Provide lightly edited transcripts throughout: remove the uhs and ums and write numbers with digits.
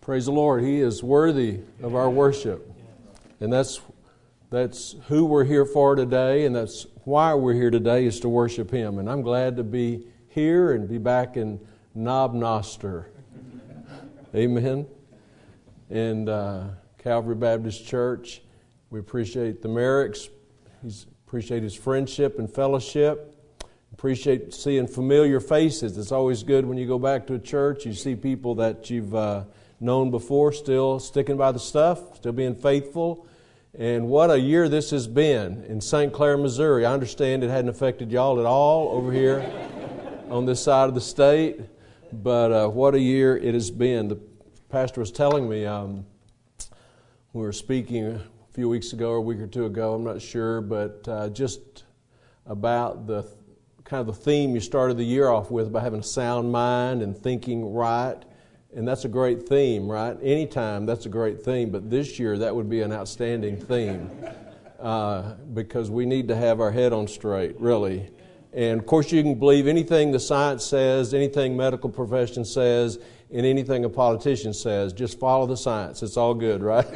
Praise the Lord. He is worthy of our worship. And that's who we're here for today, and that's why we're here today, is to worship Him. And I'm glad to be here and be back in Knob Noster. Amen. And Calvary Baptist Church, we appreciate the Merricks. Appreciate his friendship and fellowship. Appreciate seeing familiar faces. It's always good when you go back to a church, you see people that you've known before, still sticking by the stuff, still being faithful. And what a year this has been in St. Clair, Missouri. I understand it hadn't affected y'all at all over here on this side of the state, but what a year it has been. The pastor was telling me, we were speaking a few weeks ago or a week or two ago, I'm not sure, but just about the kind of the theme you started the year off with, about having a sound mind and thinking right. And that's a great theme, right? Anytime, that's a great theme. But this year, that would be an outstanding theme because we need to have our head on straight, really. And, of course, you can believe anything the science says, anything medical profession says, and anything a politician says. Just follow the science. It's all good, right?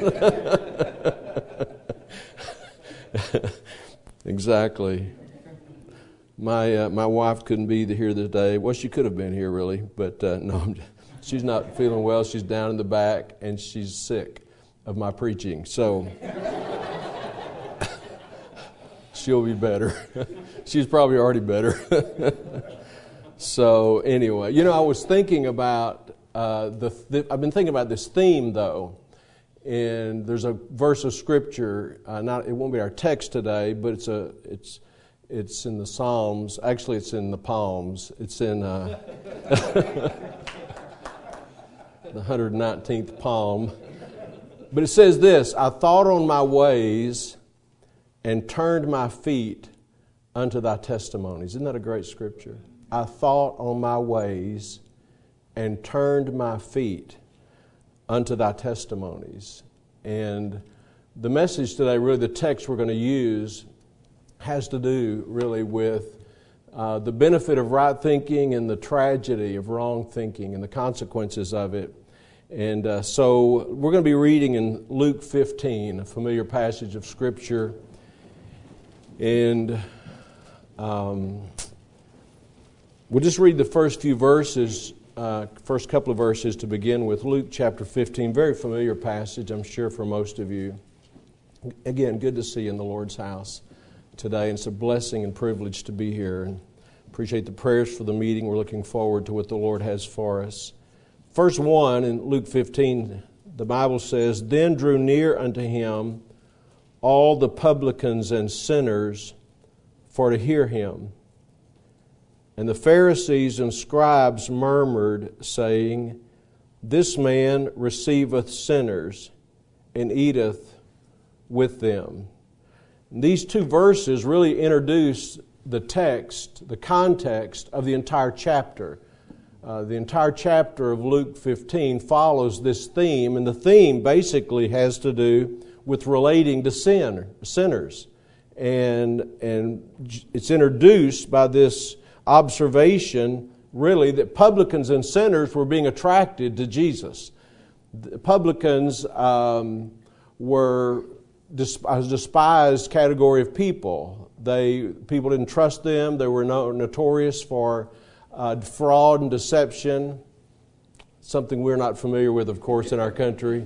Exactly. My wife couldn't be here today. Well, she could have been here, really, but no, she's not feeling well. She's down in the back, and she's sick of my preaching. So she'll be better. She's probably already better. So anyway, I was thinking about I've been thinking about this theme, though, and there's a verse of Scripture. It won't be our text today, but it's in the Psalms. Actually, it's in the Palms. It's in the 119th Psalm. But it says this: I thought on my ways and turned my feet unto thy testimonies. Isn't that a great scripture? I thought on my ways and turned my feet unto thy testimonies. And the message today, really the text we're going to use, has to do really with the benefit of right thinking and the tragedy of wrong thinking and the consequences of it. And so we're going to be reading in Luke 15, a familiar passage of Scripture. And we'll just read the first few verses, first couple of verses to begin with. Luke chapter 15, very familiar passage, I'm sure, for most of you. Again, good to see you in the Lord's house today, and it's a blessing and privilege to be here, and appreciate the prayers for the meeting. We're looking forward to what the Lord has for us. Verse 1 in Luke 15, the Bible says, Then drew near unto him all the publicans and sinners for to hear him. And the Pharisees and scribes murmured, saying, This man receiveth sinners, and eateth with them. These two verses really introduce the text, the context of the entire chapter. The entire chapter of Luke 15 follows this theme, and the theme basically has to do with relating to sinners. And it's introduced by this observation, really, that publicans and sinners were being attracted to Jesus. The publicans were a despised category of people. People didn't trust them. They were notorious for fraud and deception, something we're not familiar with, of course, in our country.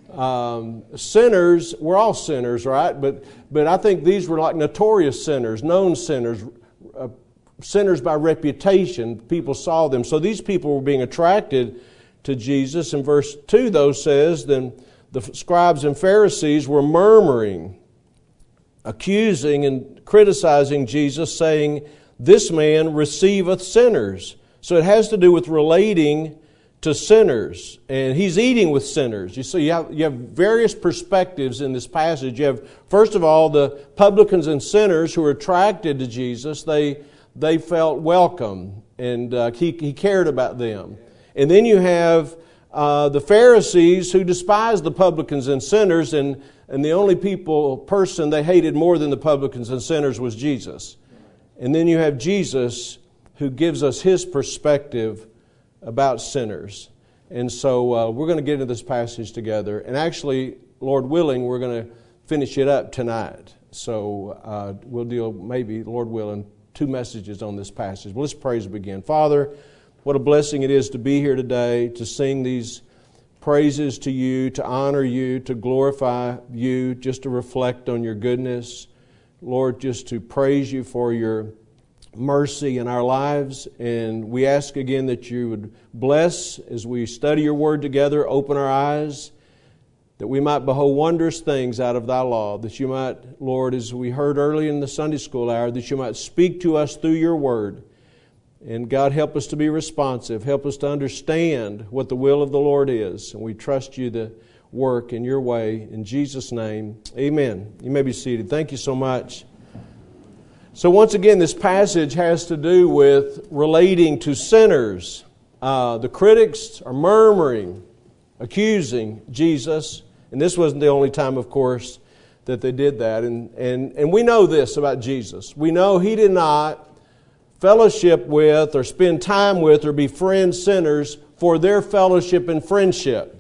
Sinners, we're all sinners, right? But I think these were like notorious sinners, known sinners, sinners by reputation. People saw them. So these people were being attracted to Jesus. In verse 2, though, says, Then the scribes and Pharisees were murmuring, accusing and criticizing Jesus, saying, This man receiveth sinners. So it has to do with relating to sinners. And he's eating with sinners. You see, you have various perspectives in this passage. You have, first of all, the publicans and sinners who were attracted to Jesus. They felt welcome, and he cared about them. And then you have the Pharisees who despised the publicans and sinners, and the only person they hated more than the publicans and sinners was Jesus. And then you have Jesus who gives us his perspective about sinners. And so we're going to get into this passage together. And actually, Lord willing, we're going to finish it up tonight. So we'll deal, maybe, Lord willing, 2 messages on this passage. Well, let's pray as we begin. Father, what a blessing it is to be here today, to sing these praises to you, to honor you, to glorify you, just to reflect on your goodness. Lord, just to praise you for your mercy in our lives. And we ask again that you would bless as we study your word together, open our eyes, that we might behold wondrous things out of thy law, that you might, Lord, as we heard early in the Sunday school hour, that you might speak to us through your word. And God, help us to be responsive. Help us to understand what the will of the Lord is. And we trust you to work in your way. In Jesus' name, amen. You may be seated. Thank you so much. So once again, this passage has to do with relating to sinners. The critics are murmuring, accusing Jesus. And this wasn't the only time, of course, that they did that. And we know this about Jesus. We know He did not fellowship with or spend time with or befriend sinners for their fellowship and friendship.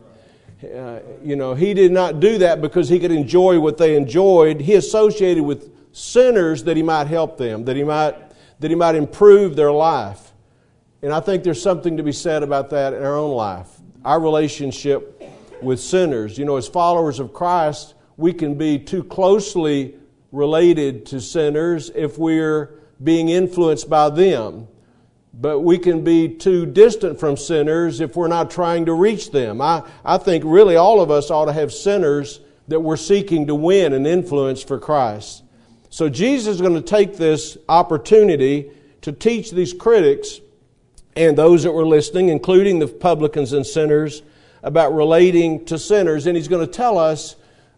He did not do that because He could enjoy what they enjoyed. He associated with sinners that He might help them, that He might improve their life. And I think there's something to be said about that in our own life. Our relationship with sinners. As followers of Christ, we can be too closely related to sinners if we're being influenced by them. But we can be too distant from sinners if we're not trying to reach them. I think really all of us ought to have sinners that we're seeking to win and influence for Christ. So Jesus is going to take this opportunity to teach these critics and those that were listening, including the publicans and sinners, about relating to sinners. And He's going to tell us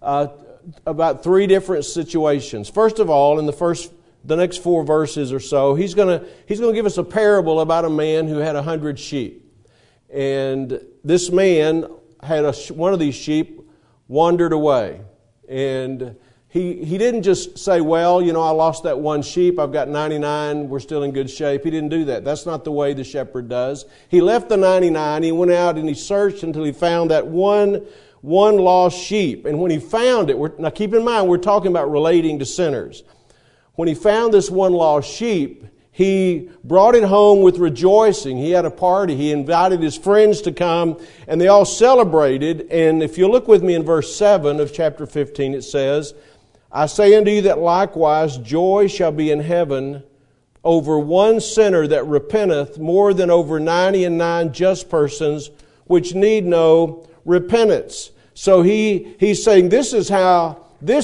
about 3 different situations. First of all, in the next 4 verses or so, he's going to give us a parable about a man who had 100 sheep. And this man had one of these sheep wandered away. And he didn't just say, well, I lost that one sheep, I've got 99, we're still in good shape. He didn't do that. That's not the way the shepherd does. He left the 99, he went out and he searched until he found that one lost sheep. And when he found it, now keep in mind, we're talking about relating to sinners. When he found this one lost sheep, he brought it home with rejoicing. He had a party. He invited his friends to come, and they all celebrated. And if you look with me in verse 7 of chapter 15, it says, I say unto you that likewise joy shall be in heaven over one sinner that repenteth more than over 99 just persons which need no repentance. So he's saying this is how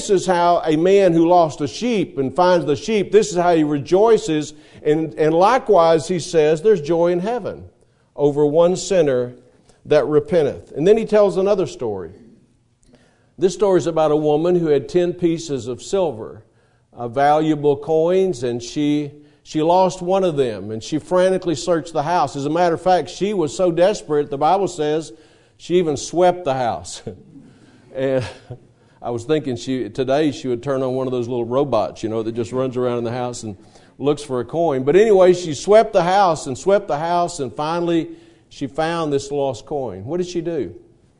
a man who lost a sheep and finds the sheep, this is how he rejoices. And likewise, he says, there's joy in heaven over one sinner that repenteth. And then he tells another story. This story is about a woman who had 10 pieces of silver, valuable coins, and she lost one of them. And she frantically searched the house. As a matter of fact, she was so desperate, the Bible says, she even swept the house. And I was thinking today she would turn on one of those little robots, that just runs around in the house and looks for a coin. But anyway, she swept the house, and finally she found this lost coin. What did she do?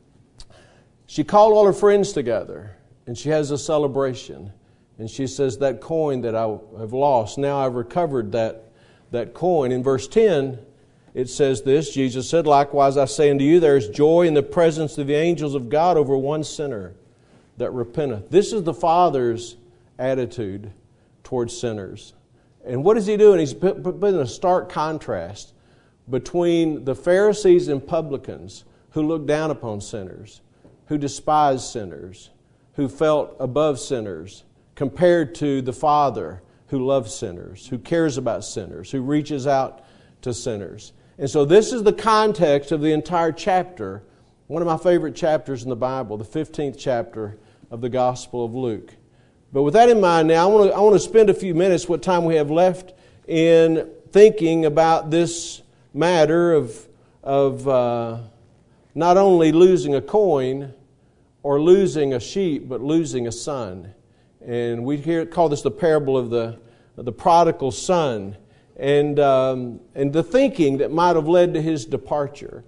She called all her friends together, and she has a celebration. And she says, that coin that I have lost, now I've recovered that coin. In verse 10, it says this, Jesus said, likewise I say unto you, there is joy in the presence of the angels of God over one sinner that repenteth. This is the Father's attitude towards sinners. And what is He doing? He's put in a stark contrast between the Pharisees and publicans who looked down upon sinners, who despised sinners, who felt above sinners, compared to the Father who loves sinners, who cares about sinners, who reaches out to sinners. And so this is the context of the entire chapter, one of my favorite chapters in the Bible, the 15th chapter of the Gospel of Luke. But with that in mind now, I want to spend a few minutes, what time we have left, in thinking about this matter of not only losing a coin or losing a sheep, but losing a son. And we call this the parable of the prodigal son. And the thinking that might have led to his departure.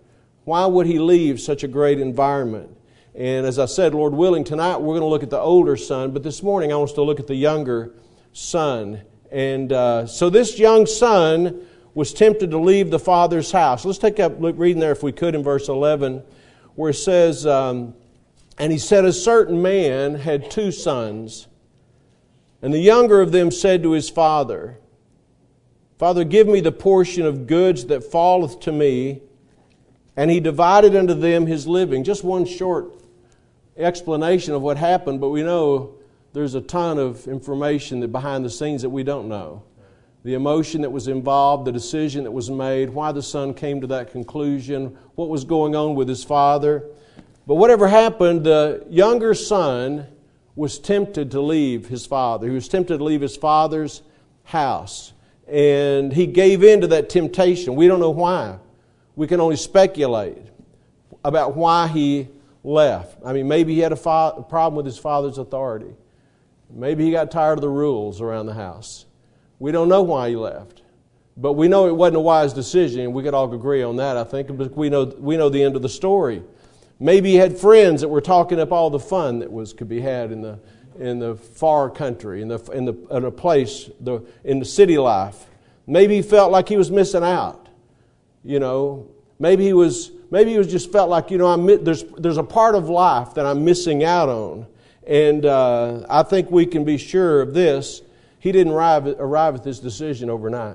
Why would he leave such a great environment? And as I said, Lord willing, tonight we're going to look at the older son, but this morning I want us to look at the younger son. And so this young son was tempted to leave the father's house. Let's take up reading there, if we could, in verse 11, where it says, and he said, a certain man had 2 sons, and the younger of them said to his father, Father, give me the portion of goods that falleth to me. And he divided unto them his living. Just one short explanation of what happened, but we know there's a ton of information that behind the scenes that we don't know. The emotion that was involved, the decision that was made, why the son came to that conclusion, what was going on with his father. But whatever happened, the younger son was tempted to leave his father. He was tempted to leave his father's house. And he gave in to that temptation. We don't know why. We can only speculate about why he left. I mean, maybe he had a problem with his father's authority. Maybe he got tired of the rules around the house. We don't know why he left. But we know it wasn't a wise decision. We could all agree on that, I think, but we know the end of the story. Maybe he had friends that were talking up all the fun that could be had in the far country, in a place, in the city life. Maybe he felt like he was missing out. You know, maybe he was just felt like, there's a part of life that I'm missing out on. And I think we can be sure of this. He didn't arrive at this decision overnight.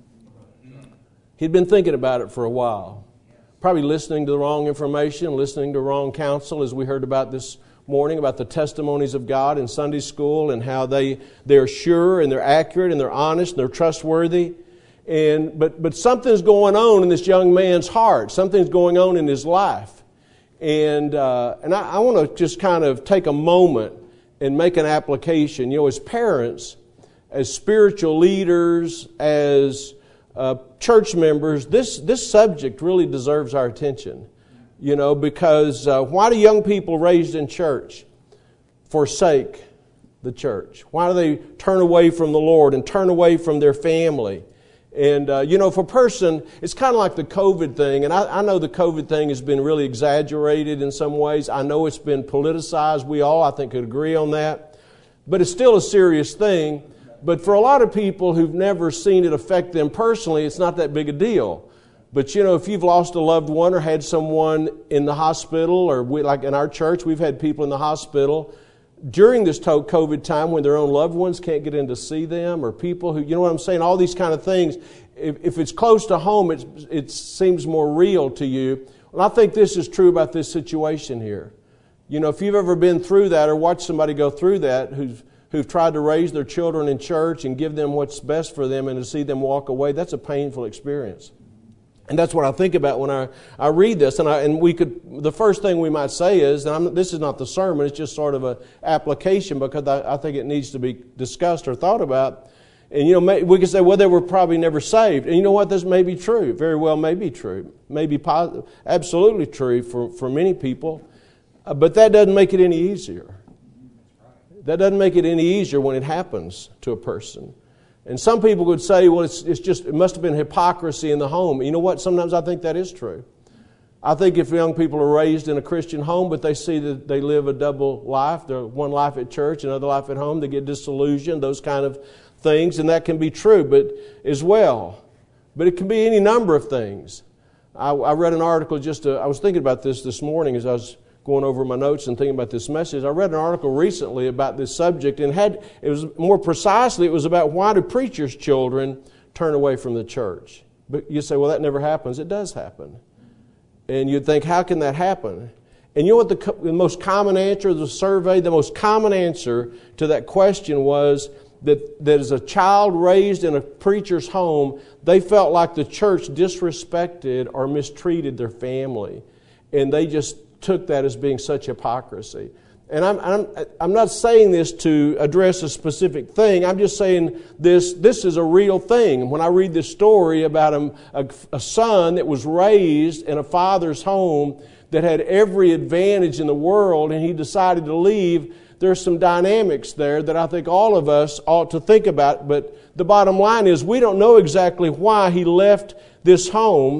He'd been thinking about it for a while. Probably listening to the wrong information, listening to wrong counsel, as we heard about this morning, about the testimonies of God in Sunday school and how they're sure and they're accurate and they're honest and they're trustworthy. But something's going on in this young man's heart. Something's going on in his life. And I want to just kind of take a moment and make an application. As parents, as spiritual leaders, as church members, this subject really deserves our attention. Because why do young people raised in church forsake the church? Why do they turn away from the Lord and turn away from their family? And, for a person, it's kind of like the COVID thing. And I know the COVID thing has been really exaggerated in some ways. I know it's been politicized. We all, I think, could agree on that. But it's still a serious thing. But for a lot of people who've never seen it affect them personally, it's not that big a deal. But, if you've lost a loved one or had someone in the hospital, or like in our church, we've had people in the hospital during this COVID time when their own loved ones can't get in to see them, or people who, what I'm saying, all these kind of things. If it's close to home, it seems more real to you. Well, I think this is true about this situation here. If you've ever been through that or watched somebody go through that who've tried to raise their children in church and give them what's best for them and to see them walk away, that's a painful experience. And that's what I think about when I read this. The first thing we might say is, this is not the sermon, it's just sort of an application because I think it needs to be discussed or thought about. And, we could say, well, they were probably never saved. And you know what? This may be true. Very well may be true. May be absolutely true for many people. But that doesn't make it any easier. That doesn't make it any easier when it happens to a person. And some people would say, well, it must have been hypocrisy in the home. You know what? Sometimes I think that is true. I think if young people are raised in a Christian home, but they see that they live a double life, one life at church, another life at home, they get disillusioned, those kind of things, and that can be true, but as well. But it can be any number of things. I read an article I was thinking about this morning as I was going over my notes and thinking about this message. I read an article recently about this subject, and it was more precisely, it was about why do preachers' children turn away from the church. But you say, well, that never happens. It does happen. And you'd think, how can that happen? And you know what the most common answer of the survey, the most common answer to that question was that as a child raised in a preacher's home, they felt like the church disrespected or mistreated their family. And they just took that as being such hypocrisy. And I'm not saying this to address a specific thing. I'm just saying this is a real thing. When I read this story about a son that was raised in a father's home that had every advantage in the world and he decided to leave, there's some dynamics there that I think all of us ought to think about. But the bottom line is we don't know exactly why he left this home.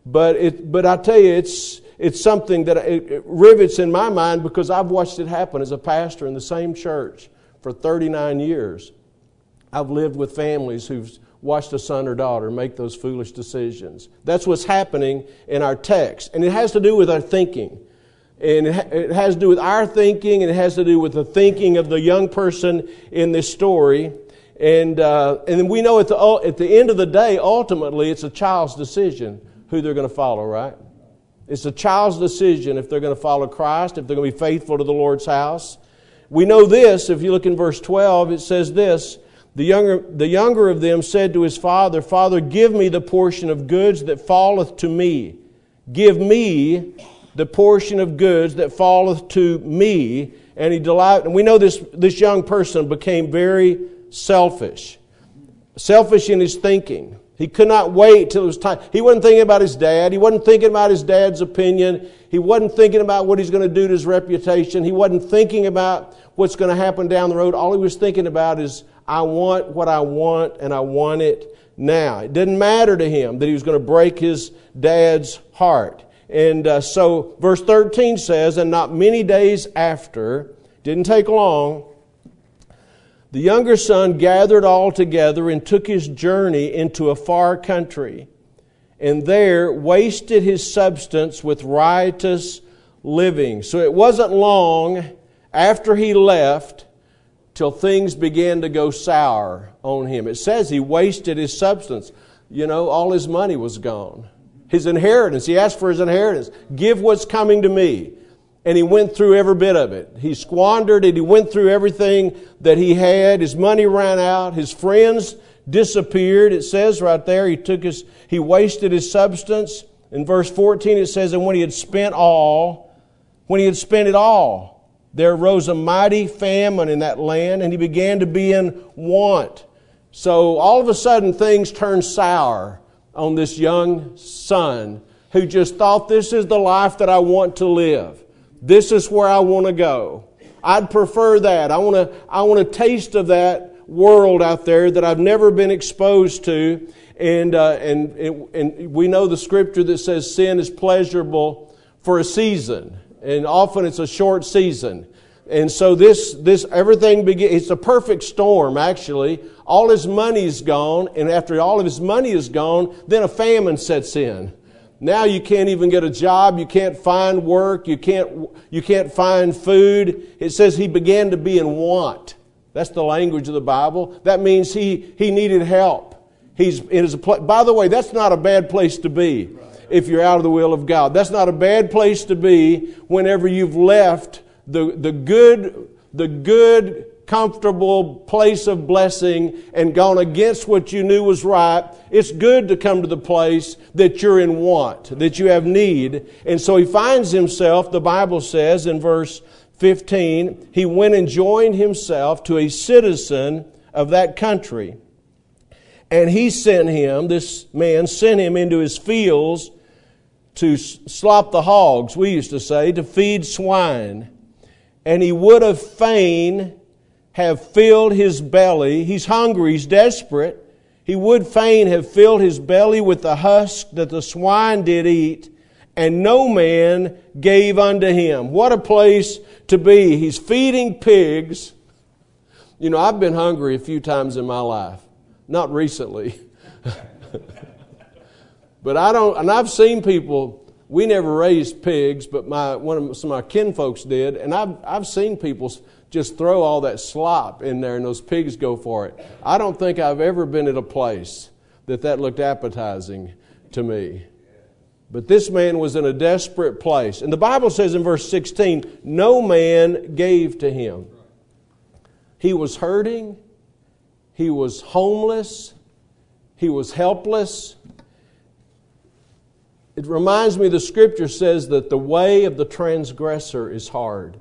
But I tell you, it's something that it rivets in my mind because I've watched it happen as a pastor in the same church for 39 years. I've lived with families who've watched a son or daughter make those foolish decisions. That's what's happening in our text. And it has to do with our thinking. And it has to do with our thinking, and it has to do with the thinking of the young person in this story. And we know at the end of the day, ultimately, it's a child's decision who they're going to follow, right? It's a child's decision if they're going to follow Christ, if they're going to be faithful to the Lord's house. We know this, if you look in verse 12, it says this, the younger of them said to his father, Father, give me the portion of goods that falleth to me. Give me the portion of goods that falleth to me. And and we know this young person became very selfish in his thinking. He could not wait till it was time. He wasn't thinking about his dad. He wasn't thinking about his dad's opinion. He wasn't thinking about what he's going to do to his reputation. He wasn't thinking about what's going to happen down the road. All he was thinking about is, I want what I want, and I want it now. It didn't matter to him that he was going to break his dad's heart. And so verse 13 says, and not many days after, didn't take long, the younger son gathered all together and took his journey into a far country, and there wasted his substance with riotous living. So it wasn't long after he left till things began to go sour on him. It says he wasted his substance. You know, all his money was gone. His inheritance, he asked for his inheritance. Give what's coming to me. And he went through every bit of it. He squandered it. He went through everything that he had. His money ran out. His friends disappeared. It says right there, he wasted his substance. In verse 14 it says, and when he had spent it all, there arose a mighty famine in that land, and he began to be in want. So all of a sudden things turned sour on this young son who just thought, this is the life that I want to live. This is where I want to go. I'd prefer that. I want a taste of that world out there that I've never been exposed to. And we know the scripture that says sin is pleasurable for a season, and often it's a short season. And so this everything it's a perfect storm, actually. All his money's gone, and after all of his money is gone, then a famine sets in. Now you can't even get a job, you can't find work, you can't find food. It says he began to be in want. That's the language of the Bible. That means he needed help. By the way, that's not a bad place to be if you're out of the will of God. That's not a bad place to be whenever you've left the good, comfortable place of blessing and gone against what you knew was right. It's good to come to the place that you're in want, that you have need. And so he finds himself, the Bible says in verse 15, he went and joined himself to a citizen of that country. And this man sent him into his fields to slop the hogs, we used to say, to feed swine. And he would have fain have filled his belly. He's hungry, he's desperate. He would fain have filled his belly with the husk that the swine did eat, and no man gave unto him. What a place to be. He's feeding pigs. You know, I've been hungry a few times in my life. Not recently. But I've seen people, we never raised pigs, but some of my kinfolks did, and I've seen people just throw all that slop in there and those pigs go for it. I don't think I've ever been at a place that looked appetizing to me. But this man was in a desperate place. And the Bible says in verse 16, no man gave to him. He was hurting. He was homeless. He was helpless. It reminds me, the scripture says that the way of the transgressor is hard.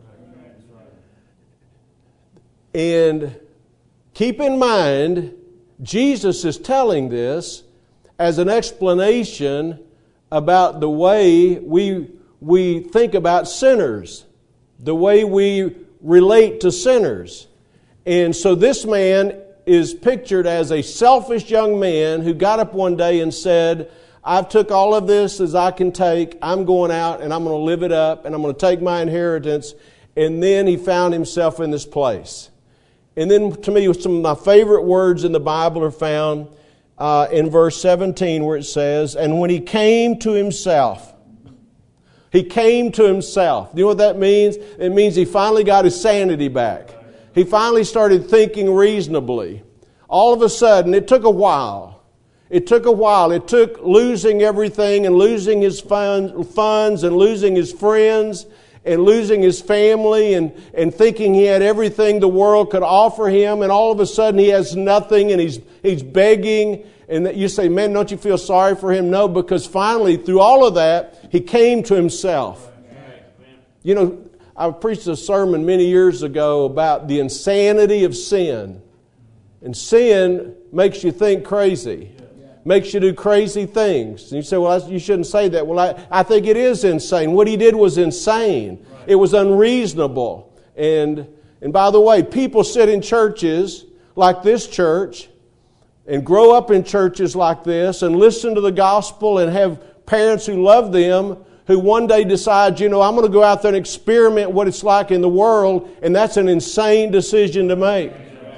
And keep in mind, Jesus is telling this as an explanation about the way we think about sinners, the way we relate to sinners. And so this man is pictured as a selfish young man who got up one day and said, I've took all of this as I can take. I'm going out and I'm going to live it up and I'm going to take my inheritance. And then he found himself in this place. And then to me, some of my favorite words in the Bible are found in verse 17 where it says, and when he came to himself. He came to himself. Do you know what that means? It means he finally got his sanity back. He finally started thinking reasonably. All of a sudden, it took a while. It took a while. It took losing everything and losing his funds and losing his friends and losing his family and thinking he had everything the world could offer him. And all of a sudden, he has nothing and he's begging. And you say, man, don't you feel sorry for him? No, because finally, through all of that, he came to himself. You know, I preached a sermon many years ago about the insanity of sin. And sin makes you think crazy. Makes you do crazy things. And you say, well, you shouldn't say that. Well, I think it is insane. What he did was insane. It was unreasonable. And by the way, people sit in churches like this church and grow up in churches like this and listen to the gospel and have parents who love them who one day decide, you know, I'm going to go out there and experiment what it's like in the world, and that's an insane decision to make.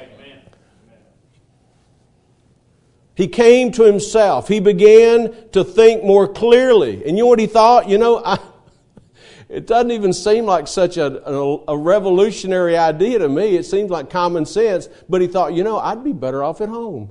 He came to himself. He began to think more clearly. And you know what he thought? You know, it doesn't even seem like such a revolutionary idea to me. It seems like common sense. But he thought, you know, I'd be better off at home.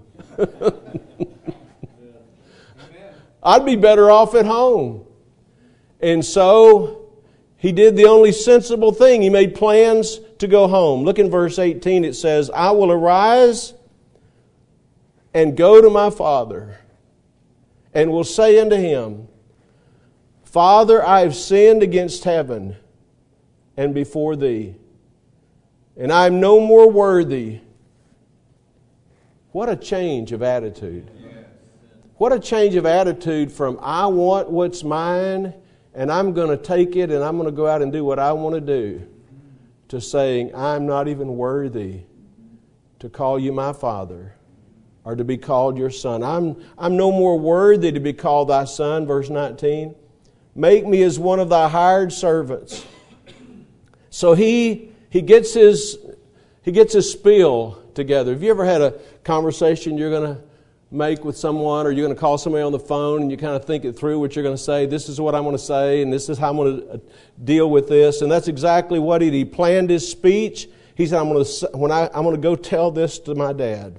I'd be better off at home. And so he did the only sensible thing. He made plans to go home. Look in verse 18. It says, I will arise and go to my father, and will say unto him, Father, I have sinned against heaven and before thee, and I am no more worthy. What a change of attitude. What a change of attitude from I want what's mine, and I'm going to take it, and I'm going to go out and do what I want to do, to saying, I'm not even worthy to call you my father, or to be called your son. I'm no more worthy to be called thy son, verse 19. Make me as one of thy hired servants. So he gets his spiel together. Have you ever had a conversation you're going to make with someone, or you're going to call somebody on the phone and you kind of think it through what you're going to say? This is what I'm going to say, and this is how I'm going to deal with this. And that's exactly what he did. He planned his speech. He said, I'm going to go tell this to my dad.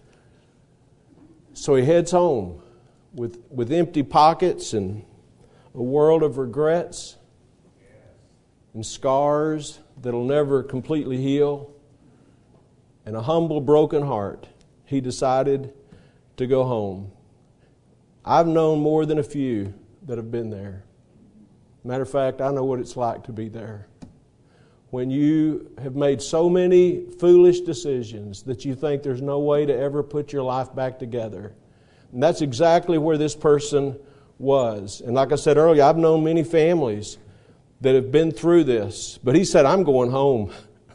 So he heads home with empty pockets and a world of regrets and scars that'll never completely heal, and a humble, broken heart. He decided to go home. I've known more than a few that have been there. Matter of fact, I know what it's like to be there. When you have made so many foolish decisions that you think there's no way to ever put your life back together. And that's exactly where this person was. And like I said earlier, I've known many families that have been through this. But he said, I'm going home.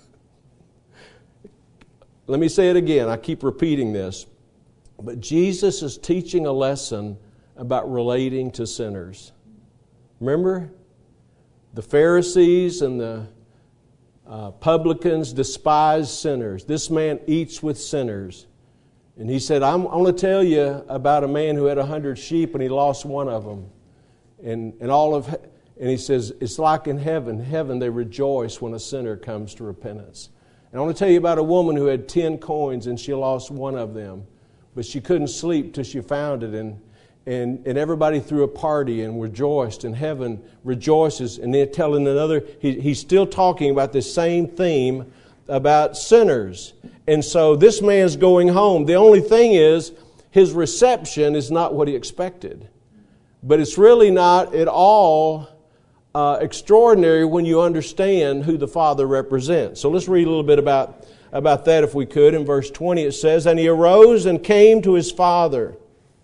Let me say it again. I keep repeating this. But Jesus is teaching a lesson about relating to sinners. Remember? The Pharisees and the publicans despise sinners. This man eats with sinners. And he said, I'm going to tell you about a man who had 100 sheep and he lost one of them. And he says, it's like in heaven. Heaven, they rejoice when a sinner comes to repentance. And I want to tell you about a woman who had 10 coins and she lost one of them. But she couldn't sleep till she found it. And everybody threw a party and rejoiced, and heaven rejoices. And they're telling another, he's still talking about this same theme about sinners. And so this man's going home. The only thing is, his reception is not what he expected. But it's really not at all extraordinary when you understand who the Father represents. So let's read a little bit about that if we could. In verse 20 it says, And he arose and came to his father.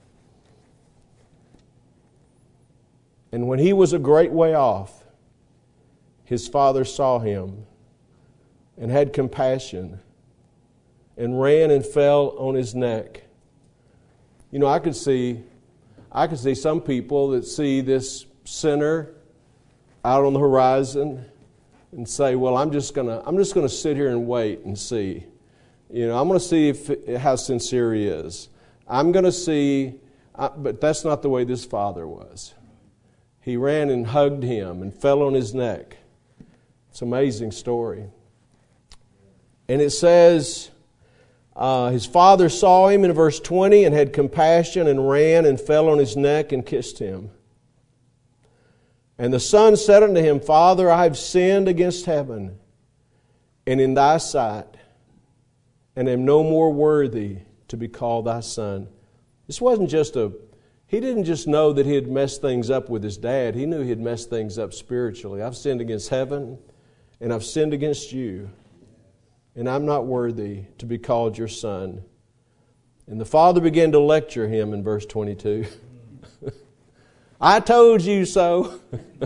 And when he was a great way off, his father saw him and had compassion and ran and fell on his neck. You know, I could see I can see some people that see this sinner out on the horizon and say, well, I'm just gonna sit here and wait and see. I'm going to see how sincere he is. I'm going to see, but that's not the way this father was. He ran and hugged him and fell on his neck. It's an amazing story. And it says, his father saw him in verse 20 and had compassion and ran and fell on his neck and kissed him. And the son said unto him, Father, I have sinned against heaven and in thy sight, and am no more worthy to be called thy son. This wasn't just he didn't just know that he had messed things up with his dad. He knew he had messed things up spiritually. I've sinned against heaven, and I've sinned against you, and I'm not worthy to be called your son. And the father began to lecture him in verse 22. I told you so.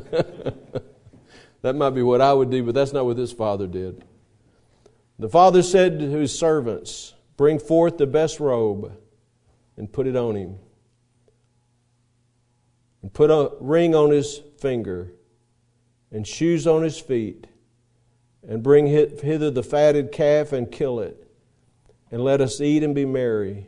That might be what I would do, but that's not what this father did. The father said to his servants, bring forth the best robe and put it on him. And put a ring on his finger and shoes on his feet. And bring hither the fatted calf and kill it. And let us eat and be merry.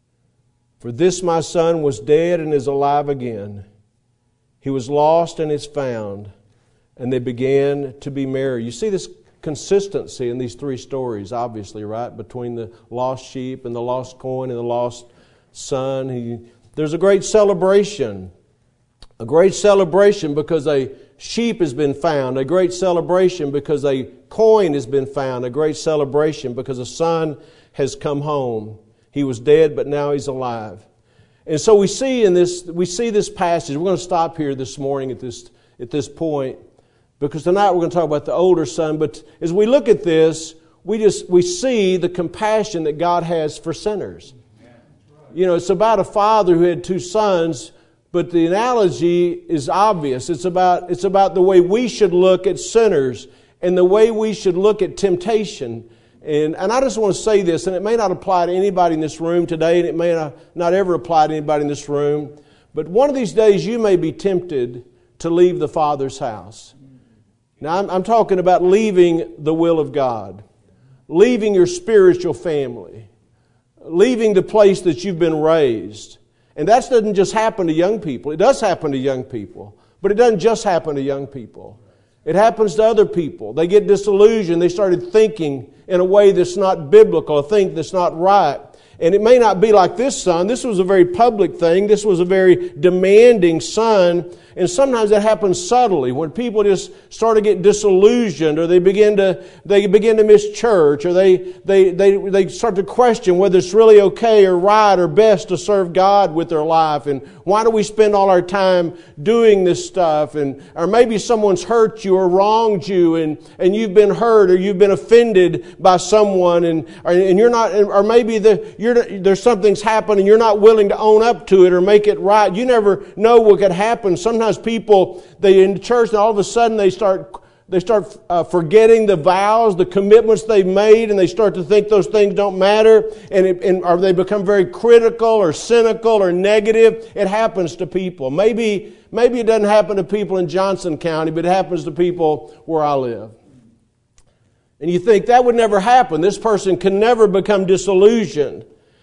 For this my son was dead and is alive again. He was lost and is found. And they began to be merry. You see this consistency in these three stories, obviously, right? Between the lost sheep and the lost coin and the lost son. There's a great celebration. A great celebration because a sheep has been found. A great celebration because a coin has been found. A great celebration because a son has come home. He was dead, but now he's alive. And so we see this passage. We're going to stop here this morning at this point. Because tonight we're going to talk about the older son. But as we look at this, we see the compassion that God has for sinners. It's about a father who had two sons, but the analogy is obvious. It's about the way we should look at sinners and the way we should look at temptation. And I just want to say this, and it may not apply to anybody in this room today, and it may not ever apply to anybody in this room, but one of these days you may be tempted to leave the Father's house. Now, I'm talking about leaving the will of God, leaving your spiritual family, leaving the place that you've been raised. And that doesn't just happen to young people. It does happen to young people, but it doesn't just happen to young people. It happens to other people. They get disillusioned. They started thinking in a way that's not biblical, a thing that's not right. And it may not be like this son. This was a very public thing. This was a very demanding son. And sometimes that happens subtly when people just start to get disillusioned, or they begin to miss church, or they start to question whether it's really okay or right or best to serve God with their life. And why do we spend all our time doing this stuff? Or maybe someone's hurt you or wronged you, and you've been hurt or you've been offended by someone, and you're not, or maybe there's something's happened and you're not willing to own up to it or make it right. You never know what could happen. Sometimes people, they in church, and all of a sudden they start forgetting the vows, the commitments they've made, and they start to think those things don't matter, or they become very critical or cynical or negative. It happens to people. Maybe it doesn't happen to people in Johnson County, but it happens to people where I live. And you think that would never happen. This person can never become disillusioned.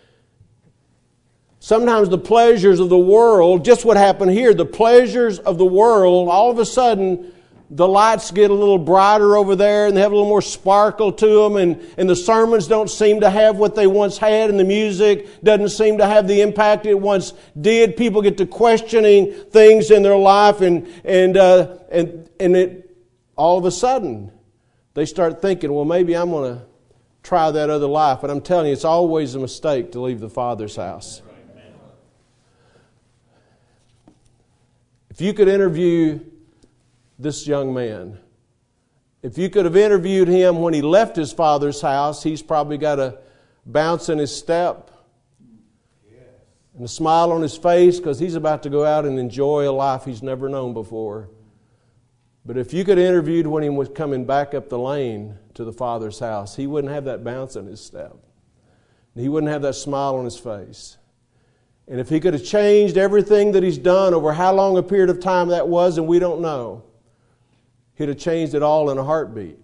Sometimes the pleasures of the world, just what happened here, the pleasures of the world, all of a sudden the lights get a little brighter over there and they have a little more sparkle to them, and the sermons don't seem to have what they once had, and the music doesn't seem to have the impact it once did. People get to questioning things in their life, and it all of a sudden they start thinking, well, maybe I'm going to try that other life. But I'm telling you, it's always a mistake to leave the Father's house. If you could interview this young man, if you could have interviewed him when he left his father's house, he's probably got a bounce in his step and a smile on his face because he's about to go out and enjoy a life he's never known before. But if you could have interviewed when he was coming back up the lane to the Father's house, he wouldn't have that bounce in his step. He wouldn't have that smile on his face. And if he could have changed everything that he's done over how long a period of time that was, and we don't know, he'd have changed it all in a heartbeat.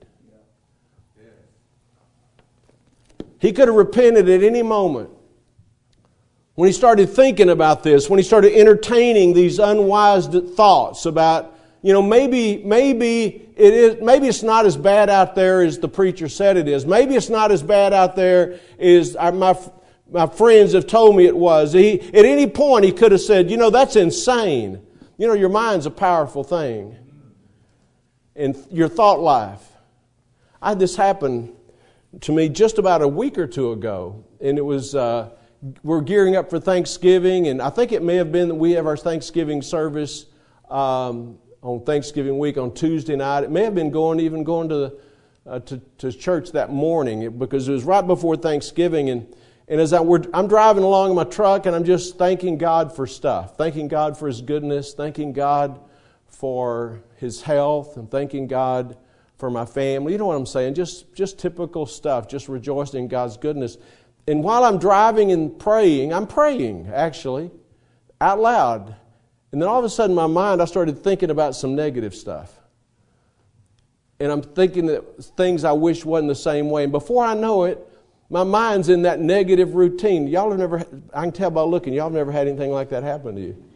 He could have repented at any moment. When he started thinking about this, when he started entertaining these unwise thoughts about, maybe it's not as bad out there as the preacher said it is. Maybe it's not as bad out there as my friends have told me it was. At any point he could have said, that's insane. Your mind's a powerful thing. And your thought life. I had this happen to me just about a week or two ago. And it was, we're gearing up for Thanksgiving. And I think it may have been that we have our Thanksgiving service on Thanksgiving week on Tuesday night. It may have been going to church that morning because it was right before Thanksgiving. And as I'm driving along in my truck and I'm just thanking God for stuff, thanking God for His goodness, thanking God for His health, and thanking God for my family. You know what I'm saying? Just typical stuff, just rejoicing in God's goodness. And while I'm driving and praying, I'm praying actually out loud. And then all of a sudden in my mind I started thinking about some negative stuff. And I'm thinking that things I wish wasn't the same way. And before I know it, my mind's in that negative routine. Y'all have never, I can tell by looking, y'all have never had anything like that happen to you.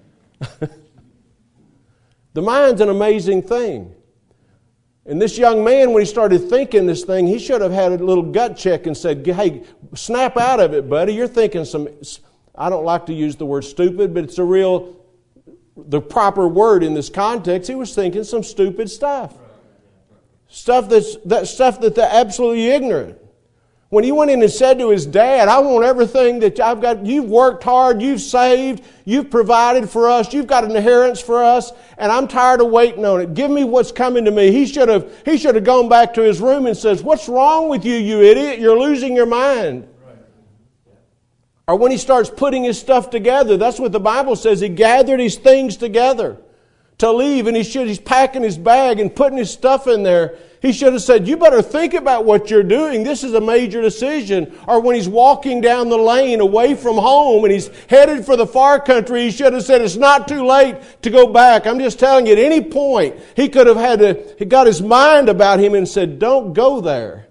The mind's an amazing thing. And this young man, when he started thinking this thing, he should have had a little gut check and said, hey, snap out of it, buddy. You're thinking some, I don't like to use the word stupid, but it's the proper word in this context. He was thinking some stupid stuff. Stuff that they're absolutely ignorant. When he went in and said to his dad, I want everything that I've got. You've worked hard, you've saved, you've provided for us, you've got an inheritance for us, and I'm tired of waiting on it. Give me what's coming to me. He should have gone back to his room and says, what's wrong with you, you idiot? You're losing your mind. Right. Or when he starts putting his stuff together, that's what the Bible says. He gathered his things together to leave, and he's packing his bag and putting his stuff in there. He should have said, you better think about what you're doing. This is a major decision. Or when he's walking down the lane away from home and he's headed for the far country, he should have said, it's not too late to go back. I'm just telling you, at any point, he could have he got his mind about him and said, don't go there.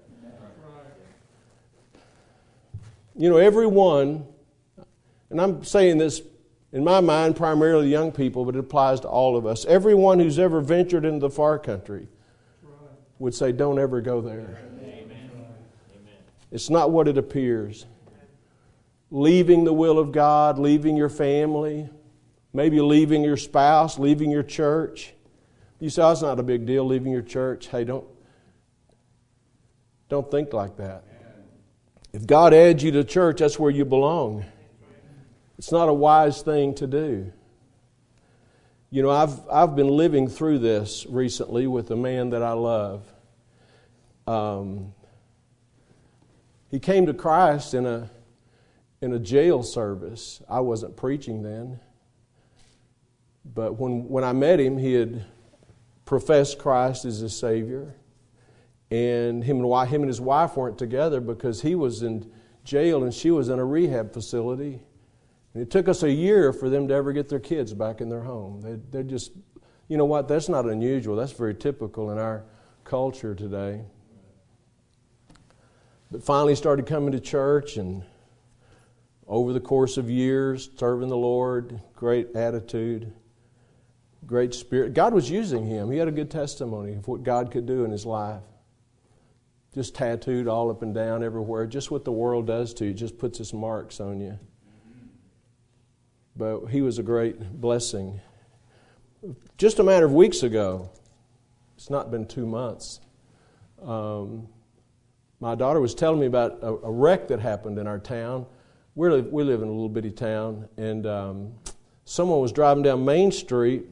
Everyone, and I'm saying this in my mind, primarily young people, but it applies to all of us. Everyone who's ever ventured into the far country would say, don't ever go there. Amen. It's not what it appears. Leaving the will of God, leaving your family, maybe leaving your spouse, leaving your church. You say, oh, it's not a big deal, leaving your church. Hey, don't think like that. If God adds you to church, that's where you belong. It's not a wise thing to do. I've been living through this recently with a man that I love. He came to Christ in a jail service. I wasn't preaching then. But when I met him, he had professed Christ as his Savior. And him and his wife weren't together because he was in jail and she was in a rehab facility. And it took us a year for them to ever get their kids back in their home. They're just, you know what, that's not unusual. That's very typical in our culture today. But finally started coming to church, and over the course of years, serving the Lord, great attitude, great spirit. God was using him. He had a good testimony of what God could do in his life. Just tattooed all up and down everywhere. Just what the world does to you. Just puts its marks on you. But he was a great blessing. Just a matter of weeks ago, it's not been 2 months, my daughter was telling me about a wreck that happened in our town. We live in a little bitty town, and someone was driving down Main Street,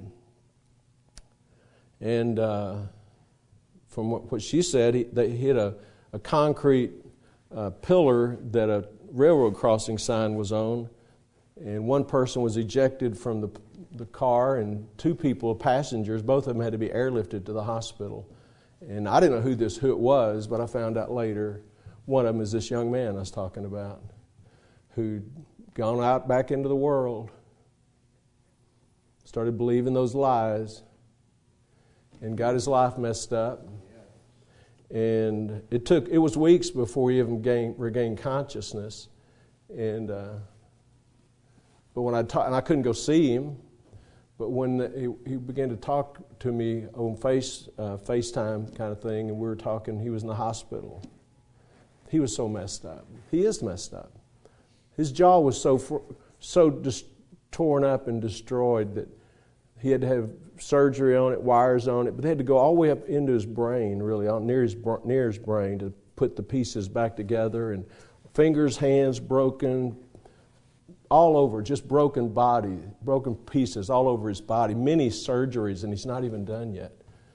and from what she said, they hit a concrete pillar that a railroad crossing sign was on. And one person was ejected from the car, and 2 people, passengers, both of them had to be airlifted to the hospital. And I didn't know who it was, but I found out later one of them is this young man I was talking about, who gone out back into the world, started believing those lies, and got his life messed up. And it was weeks before he even regained consciousness. And but when and I couldn't go see him, but when he began to talk to me on FaceTime kind of thing, and we were talking, he was in the hospital. He was so messed up. He is messed up. His jaw was so torn up and destroyed that he had to have surgery on it, wires on it, but they had to go all the way up into his brain, really, near his brain, to put the pieces back together. And fingers, hands broken, all over, just broken body, broken pieces all over his body, many surgeries, and he's not even done yet.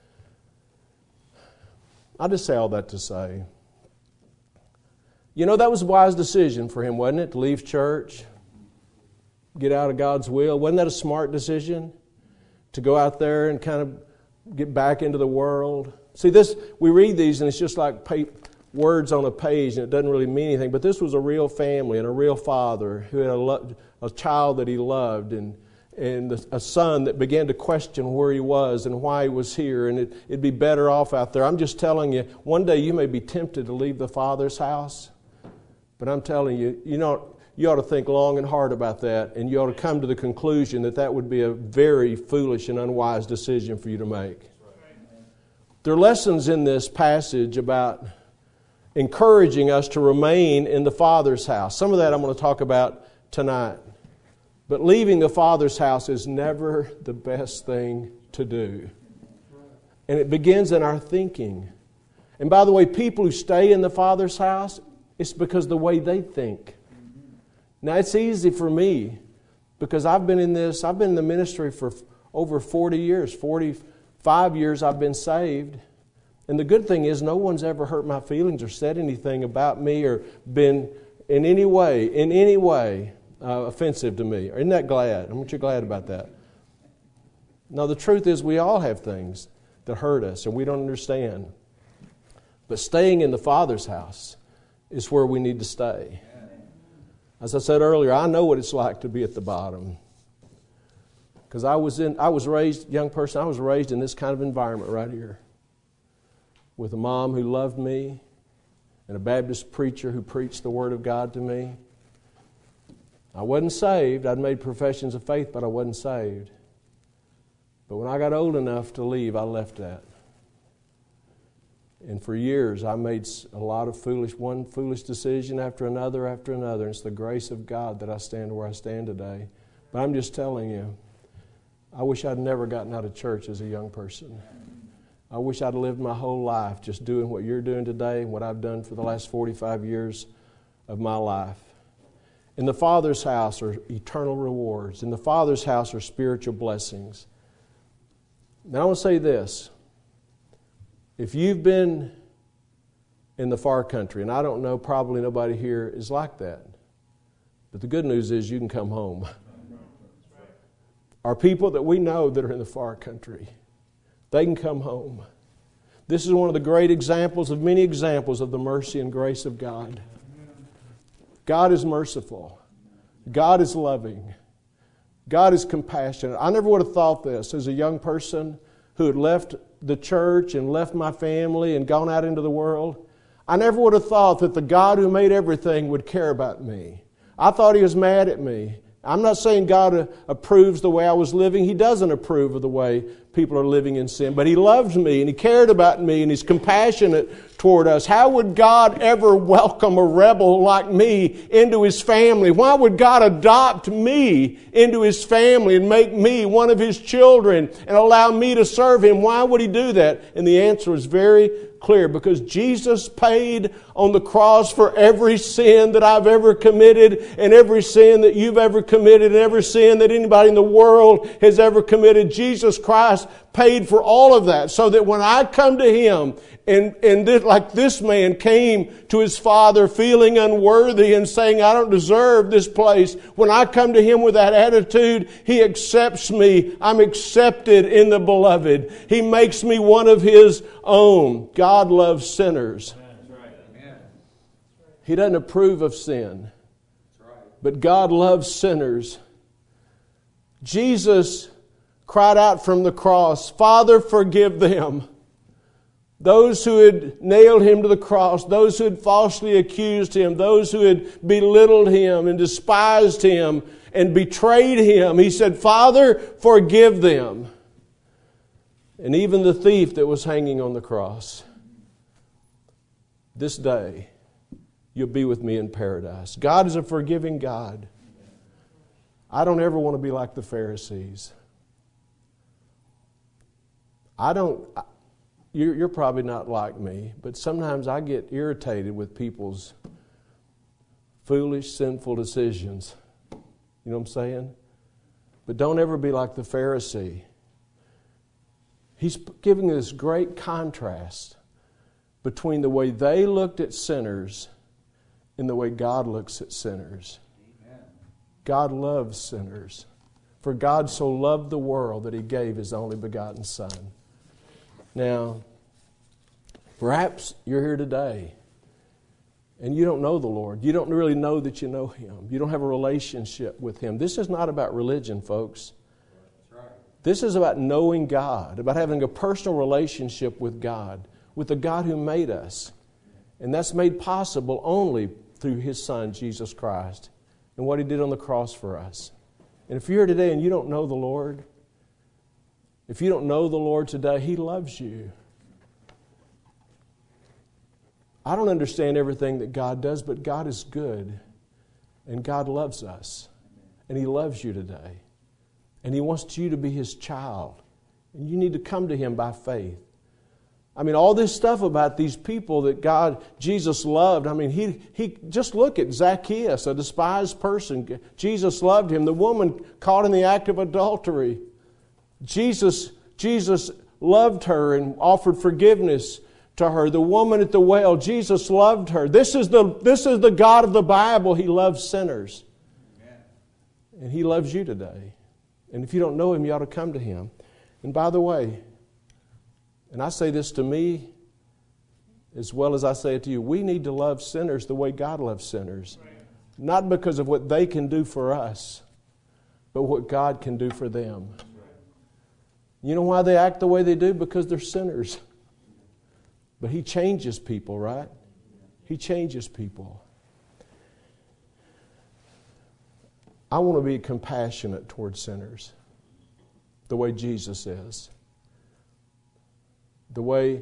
I just say all that to say, that was a wise decision for him, wasn't it? To leave church, get out of God's will. Wasn't that a smart decision? To go out there and kind of get back into the world. See, we read these and it's just like words on a page and it doesn't really mean anything. But this was a real family and a real father who had a child that he loved and a son that began to question where he was and why he was here, and it'd be better off out there. I'm just telling you, one day you may be tempted to leave the Father's house, but I'm telling you, you ought to think long and hard about that, and you ought to come to the conclusion that would be a very foolish and unwise decision for you to make. There are lessons in this passage about encouraging us to remain in the Father's house. Some of that I'm going to talk about tonight. But leaving the Father's house is never the best thing to do. And it begins in our thinking. And by the way, people who stay in the Father's house, it's because of the way they think. Now, it's easy for me because I've been in the ministry for over 40 years. 45 years I've been saved. And the good thing is no one's ever hurt my feelings or said anything about me or been in any way offensive to me. Isn't that glad? Aren't you glad about that? Now, the truth is we all have things that hurt us and we don't understand. But staying in the Father's house is where we need to stay. As I said earlier, I know what it's like to be at the bottom. Because I was raised in this kind of environment right here. With a mom who loved me and a Baptist preacher who preached the Word of God to me. I wasn't saved. I'd made professions of faith, but I wasn't saved. But when I got old enough to leave, I left that. And for years, I made a lot of one foolish decision after another. And it's the grace of God that I stand where I stand today. But I'm just telling you, I wish I'd never gotten out of church as a young person. I wish I'd lived my whole life just doing what you're doing today and what I've done for the last 45 years of my life. In the Father's house are eternal rewards. In the Father's house are spiritual blessings. Now I want to say this. If you've been in the far country, and I don't know, probably nobody here is like that. But the good news is you can come home. Our people that we know that are in the far country, they can come home. This is one of the great examples of many examples of the mercy and grace of God. God is merciful. God is loving. God is compassionate. I never would have thought this as a young person who had left the church and left my family and gone out into the world. I never would have thought that the God who made everything would care about me. I thought He was mad at me. I'm not saying God approves the way I was living. He doesn't approve of the way people are living in sin. But He loves me and He cared about me and He's compassionate toward us. How would God ever welcome a rebel like me into His family? Why would God adopt me into His family and make me one of His children and allow me to serve Him? Why would He do that? And the answer is very clear. Because Jesus paid on the cross for every sin that I've ever committed and every sin that you've ever committed and every sin that anybody in the world has ever committed. Jesus Christ paid for all of that so that when I come to Him like this man came to his father feeling unworthy and saying, I don't deserve this place. When I come to Him with that attitude, He accepts me. I'm accepted in the Beloved. He makes me one of His own. God loves sinners. He doesn't approve of sin. but God loves sinners. Jesus cried out from the cross, "Father, forgive them." Those who had nailed Him to the cross, those who had falsely accused Him, those who had belittled Him and despised Him and betrayed Him, He said, "Father, forgive them." And even the thief that was hanging on the cross, this day you'll be with me in paradise. God is a forgiving God. I don't ever want to be like the Pharisees. You're probably not like me, but sometimes I get irritated with people's foolish, sinful decisions. You know what I'm saying? But don't ever be like the Pharisee. He's giving this great contrast between the way they looked at sinners and the way God looks at sinners. Amen. God loves sinners. For God so loved the world that He gave His only begotten Son. Now, perhaps you're here today and you don't know the Lord. You don't really know that you know Him. You don't have a relationship with Him. This is not about religion, folks. That's right. This is about knowing God, about having a personal relationship with God, with the God who made us. And that's made possible only through His Son, Jesus Christ, and what He did on the cross for us. And if you're here today and you don't know the Lord, if you don't know the Lord today, He loves you. I don't understand everything that God does, but God is good. And God loves us. And He loves you today. And He wants you to be His child. And you need to come to Him by faith. I mean, all this stuff about these people that Jesus loved. I mean, he just look at Zacchaeus, a despised person. Jesus loved him. The woman caught in the act of adultery. Jesus loved her and offered forgiveness to her. The woman at the well, Jesus loved her. This is the God of the Bible. He loves sinners. Amen. And He loves you today. And if you don't know Him, you ought to come to Him. And by the way, and I say this to me as well as I say it to you, we need to love sinners the way God loves sinners. Right. Not because of what they can do for us, but what God can do for them. Right. You know why they act the way they do? Because they're sinners. But He changes people, right? He changes people. I want to be compassionate towards sinners the way Jesus is. The way,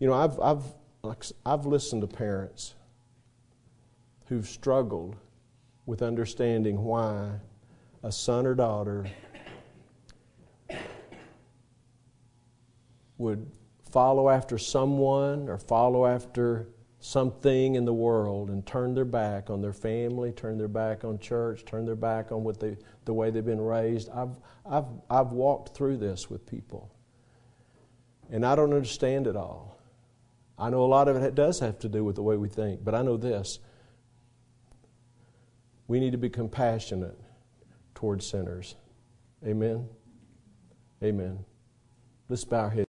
I've listened to parents who've struggled with understanding why a son or daughter would follow after someone or follow after something in the world and turn their back on their family, turn their back on church, turn their back on the way they've been raised. I've walked through this with people. And I don't understand it all. I know a lot of it does have to do with the way we think, but I know this. We need to be compassionate towards sinners. Amen? Amen. Let's bow our heads.